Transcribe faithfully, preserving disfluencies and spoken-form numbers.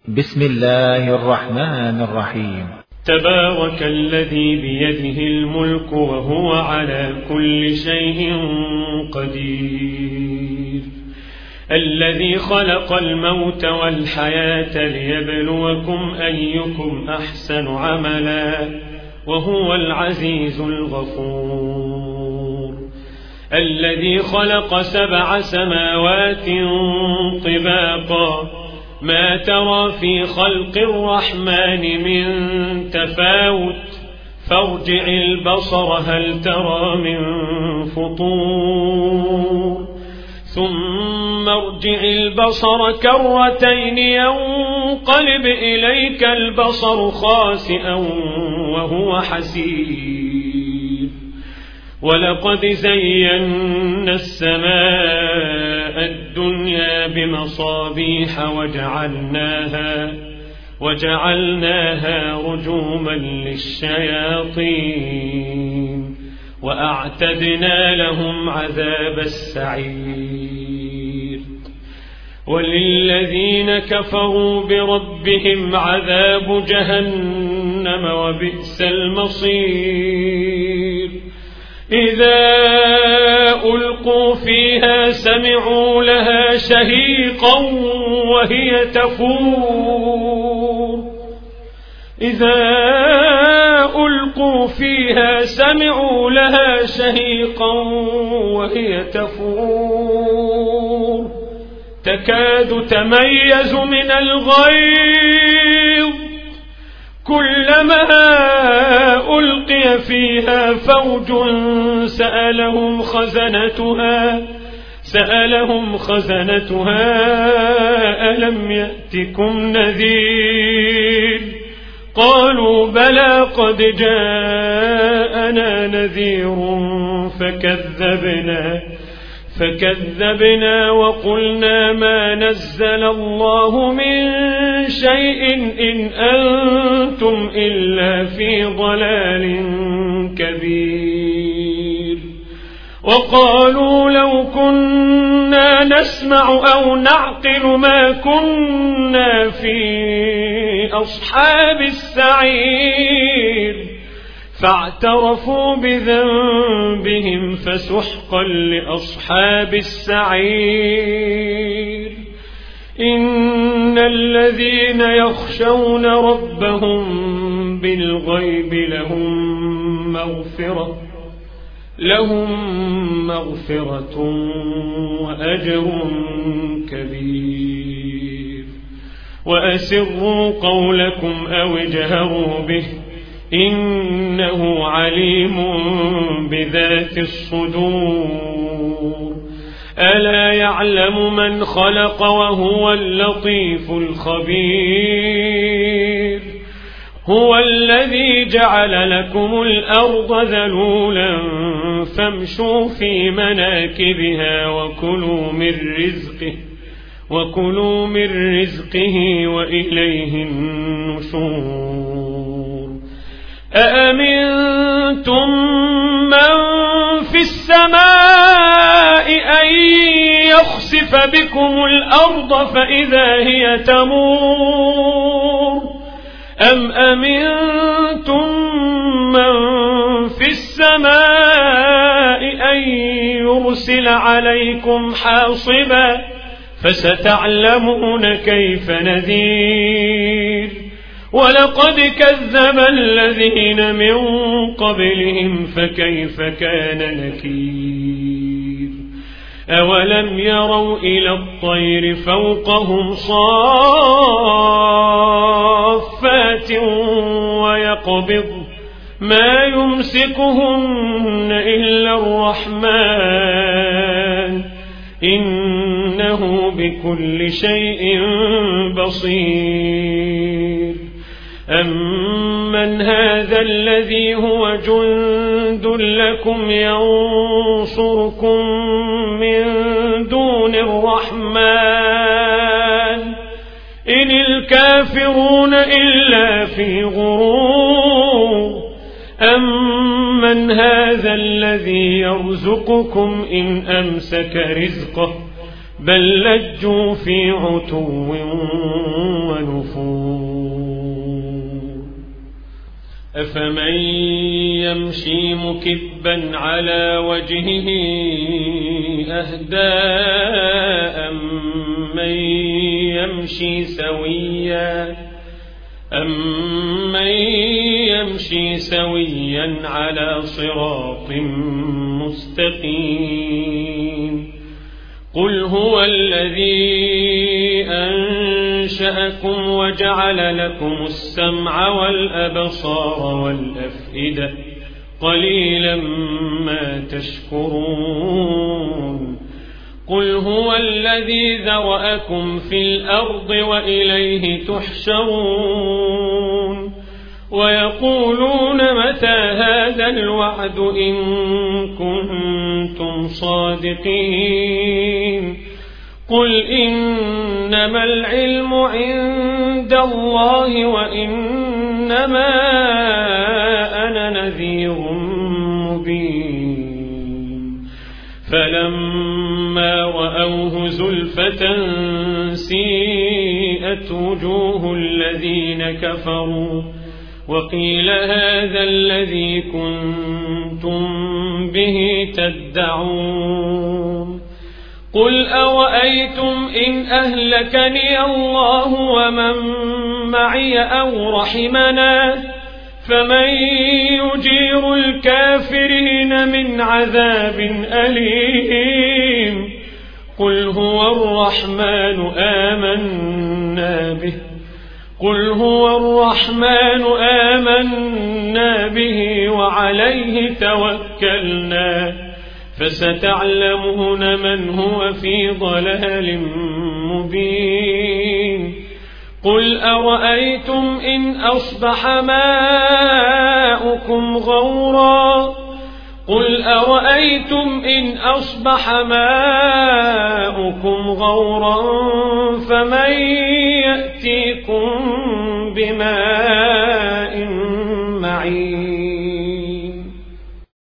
بسم الله الرحمن الرحيم. تبارك الذي بيده الملك وهو على كل شيء قدير، الذي خلق الموت والحياة ليبلوكم أيكم أحسن عملا وهو العزيز الغفور، الذي خلق سبع سماوات طباقا ما ترى في خلق الرحمن من تفاوت فارجع البصر هل ترى من فطور ثم ارجع البصر كرتين ينقلب إليك البصر خاسئا وهو حسير، ولقد زينا السماء الدنيا بمصابيح وجعلناها وجعلناها رجوما للشياطين وأعتدنا لهم عذاب السعير، وللذين كفروا بربهم عذاب جهنم وبئس المصير، إذا ألقوا فيها سمعوا لها شهيقا وهي تفور إذا ألقوا فيها سمعوا لها شهيقا وهي تفور تكاد تميز من الغيظ كلما ألقي فيها فوج سألهم خزنتها سألهم خزنتها ألم يأتكم نذير قالوا بلى قد جاءنا نذير فكذبنا فكذبنا وقلنا ما نزل الله من شيء إن أنتم إلا في ضلال كبير، وقالوا لو كنا نسمع أو نعقل ما كنا في أصحاب السعير، فاعترفوا بذنبهم فسحقا لأصحاب السعير، إن الذين يخشون ربهم بالغيب لهم مغفرة لهم مغفرة وأجر كبير، وأسروا قولكم أو اجهروا به إنه عليم بذات الصدور، ألا يعلم من خلق وهو اللطيف الخبير، هو الذي جعل لكم الأرض ذلولا فامشوا في مناكبها وكلوا من رزقه وكلوا من رزقه وإليه النشور، أأمنتم من في السماء أن يخسف بكم الأرض فإذا هي تمور، أم أمنتم من في السماء أن يرسل عليكم حاصبا فستعلمون كيف نذير، ولقد كذب الذين من قبلهم فكيف كان نكير، أولم يروا إلى الطير فوقهم صافات ويقبض ما يمسكهن إلا الرحمن إنه بكل شيء بصير، أمن هذا الذي هو جند لكم ينصركم من دون الرحمن إن الكافرون إلا في غرور، أمن هذا الذي يرزقكم إن أمسك رزقه بل لجوا في عتو ونفور. أفمن يمشي مكبا على وجهه أهدى أمن يمشي سويا أمن يمشي سويا على صراط مستقيم قل هو الذي أنشأكم وجعل لكم السمع والأبصار والأفئدة قليلا ما تشكرون قل هو الذي ذرأكم في الأرض وإليه تحشرون ويقولون متى هذا الوعد إن كنتم صادقين قل إنما العلم عند الله وإنما أنا نذير مبين فلما رأوه زلفة سيئت وجوه الذين كفروا وقيل هذا الذي كنتم به تدعون قل أرأيتم إن أهلكني الله ومن معي أو رحمنا فمن يجير الكافرين من عذاب أليم قل هو الرحمن آمنا به قل هو الرحمن آمنا به وعليه توكلنا فستعلمون من هو في ضلال مبين قل أرأيتم إن أصبح ماؤكم غورا قل أرأيتم إن أصبح ماؤكم غورا فمن يأتيكم بماء